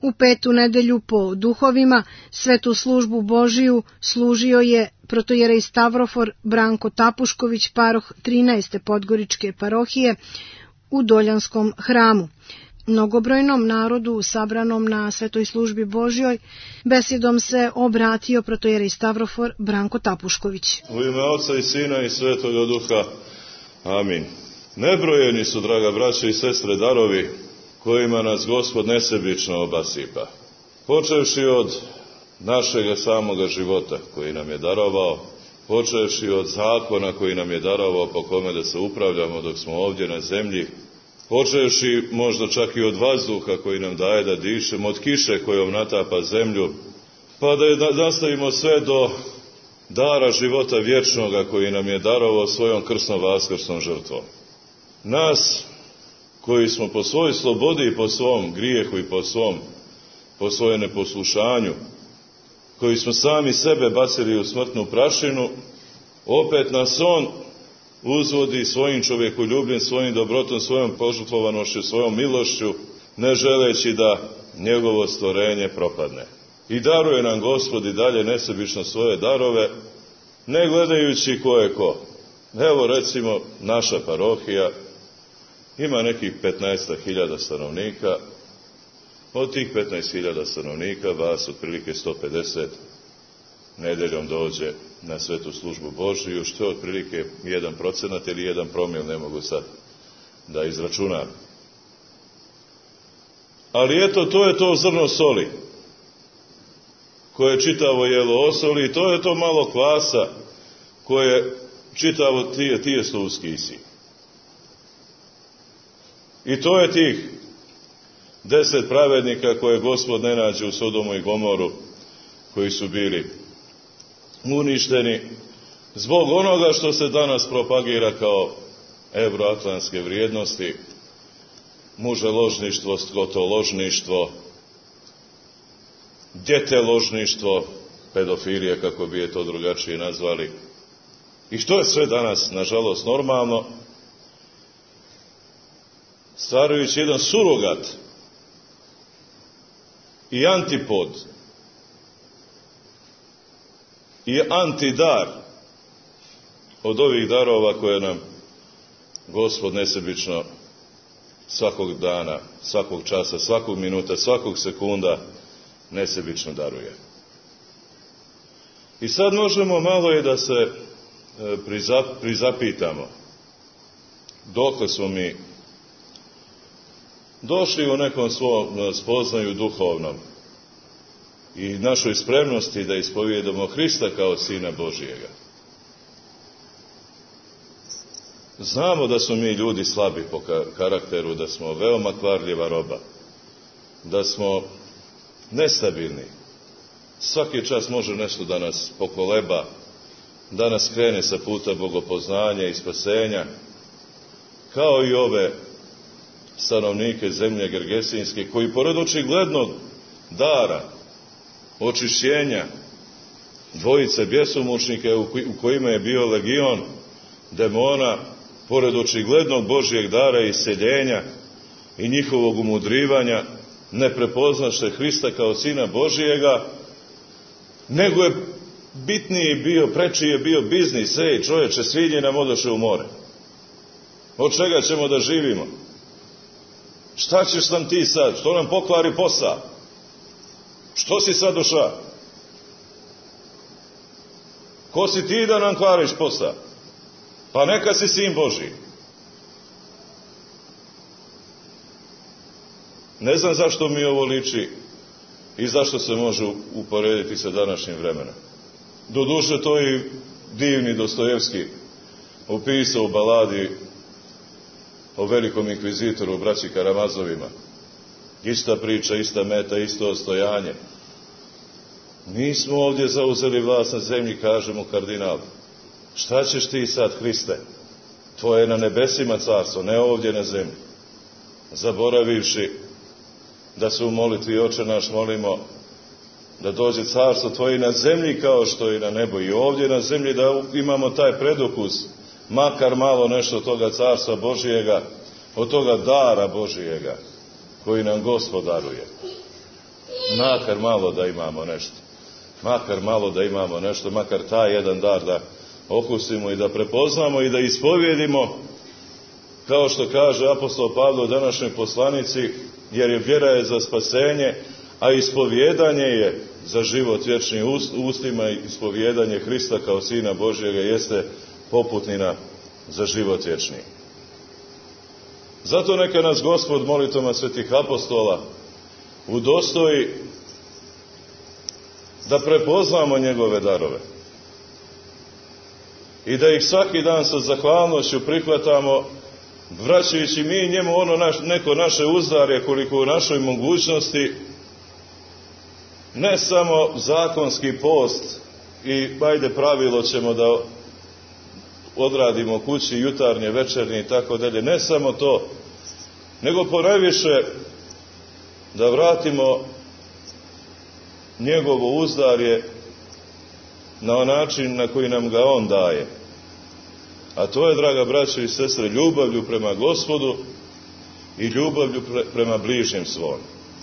U 5. nedelju po duhovima svetu službu Božiju služio je protojerej Stavrofor Branko Tapušković, paroh 13. Podgoričke parohije u Doljanskom hramu. Mnogobrojnom narodu sabranom na svetoj službi Božjoj besjedom se obratio protojerej Stavrofor Branko Tapušković. U ime Oca i Sina i Svetoga Duha. Amin. Nebrojeni su, draga braće i sestre, darovi kojima nas Gospod nesebično obasipa. Počevši od našega samoga života koji nam je darovao, počevši od zakona koji nam je darovao po kome da se upravljamo dok smo ovdje na zemlji, počevši možda čak i od vazduha koji nam daje da dišemo, od kiše kojom natapa zemlju, pa da nastavimo sve do dara života vječnoga koji nam je darovao svojom krsno-vaskrsnom žrtvom. Nas koji smo po svojoj slobodi i po svom grijehu i po svojoj neposlušanju, koji smo sami sebe bacili u smrtnu prašinu, opet nas on uzvodi svojim čovjekoljubljem, svojim dobrotom, svojom požrtvovanošću, svojom milošću, ne želeći da njegovo stvorenje propadne. I daruje nam Gospod i dalje nesebično svoje darove, ne gledajući ko je ko. Evo recimo naša parohija ima nekih 15.000 stanovnika. Od tih 15.000 stanovnika vas otprilike 150 nedeljom dođe na svetu službu Božiju, što je otprilike 1% ili 1 promil, ne mogu sad da izračunam. Ali eto, to je to zrno soli koje čitavo jelo osoli, i to je to malo kvasa koje čitavo tijesto uskisi. I to je tih 10 pravednika koje Gospod ne nađe u Sodomu i Gomoru, koji su bili uništeni zbog onoga što se danas propagira kao evroatlantske vrijednosti, muželožništvo, skotoložništvo, djeteložništvo, pedofilije, kako bi je to drugačije nazvali. I što je sve danas, nažalost, normalno, stvarajući jedan surogat i antipod i antidar od ovih darova koje nam Gospod nesebično svakog dana, svakog časa, svakog minuta, svakog sekunda nesebično daruje. I sad možemo malo je da se prizapitamo dokle smo mi došli u nekom svom spoznaju duhovnom i našoj spremnosti da ispovijedamo Hrista kao Sina Božijega. Znamo da smo mi ljudi slabi po karakteru, da smo veoma kvarljiva roba, da smo nestabilni. Svaki čas može nešto da nas pokoleba, da nas krene sa puta bogopoznanja i spasenja, kao i ove stanovnike zemlje Gergesinske, koji pored očiglednog dara, očišćenja, dvojice bjesomučnika u kojima je bio legion demona, pored očiglednog Božijeg dara i isceljenja i njihovog umudrivanja, ne prepoznaše Hrista kao Sina Božijega, nego je bitniji bio, prečiji je bio biznis. Ej, čovječe, svinje nam odoše u more. Od čega ćemo da živimo? Šta ćeš nam ti sad? Što nam pokvari posao? Što si sad došao? Ko si ti da nam kvariš posao? Pa neka si Sin Božji. Ne znam zašto mi ovo liči i zašto se može uporediti sa današnjim vremenom. Doduše, to i divni Dostojevski opisao u baladi o velikom inkvizitoru, braći Karamazovima. Ista priča, ista meta, isto ostojanje. Mi smo ovdje zauzeli vlast na zemlji, kaže mu kardinal. Šta ćeš ti sad, Hriste? Tvoje je na nebesima carstvo, ne ovdje na zemlji. Zaboravivši da se u molitvi Oče naš molimo da dođe carstvo Tvoje na zemlji kao što i na nebu. I ovdje na zemlji da imamo taj predokus, makar malo nešto od toga carstva Božijega, od toga dara Božijega koji nam Gospod daruje. makar malo da imamo nešto. Makar malo da imamo nešto, makar taj jedan dar da okusimo i da prepoznamo i da ispovjedimo, kao što kaže apostol Pavle u današnjoj poslanici, jer je vjera je za spasenje, a ispovjedanje je za život vječni. Ustima ispovjedanje Hrista kao Sina Božjega jeste poputnina za život vječni. Zato neka nas Gospod molitvama svetih apostola udostoji da prepoznamo njegove darove i da ih svaki dan sa zahvalnošću prihvatamo, vraćajući mi njemu neko naše uzdarje koliko u našoj mogućnosti, ne samo zakonski post i ajde pravilo ćemo da odradimo kući jutarnje, večernje i tako dalje, ne samo to, nego ponajviše da vratimo njegovo uzdarje na način na koji nam ga on daje. A to je, draga braćo i sestre, ljubavlju prema Gospodu i ljubavlju prema bližnjem svom.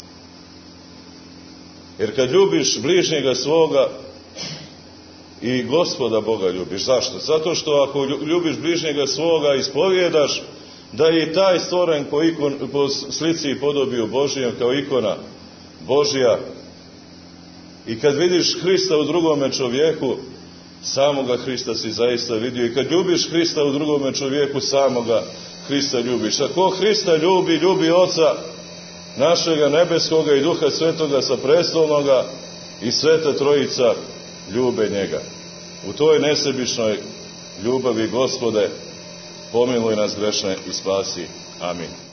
Jer kad ljubiš bližnjega svoga, i Gospoda Boga ljubiš. Zašto? Zato što ako ljubiš bližnjega svoga, ispovjedaš da je i taj stvoren po slici i podobiju Božijem, kao ikona Božja. I kad vidiš Hrista u drugome čovjeku, samoga Hrista si zaista vidio. I kad ljubiš Hrista u drugome čovjeku, samoga Hrista ljubiš. Ako Hrista ljubi, ljubi Oca našega nebeskoga i Duha Svetoga sa prestolnoga, i Sveta Trojica ljube njega. U toj nesebičnoj ljubavi, Gospode, pomiluj nas grešne i spasi. Amin.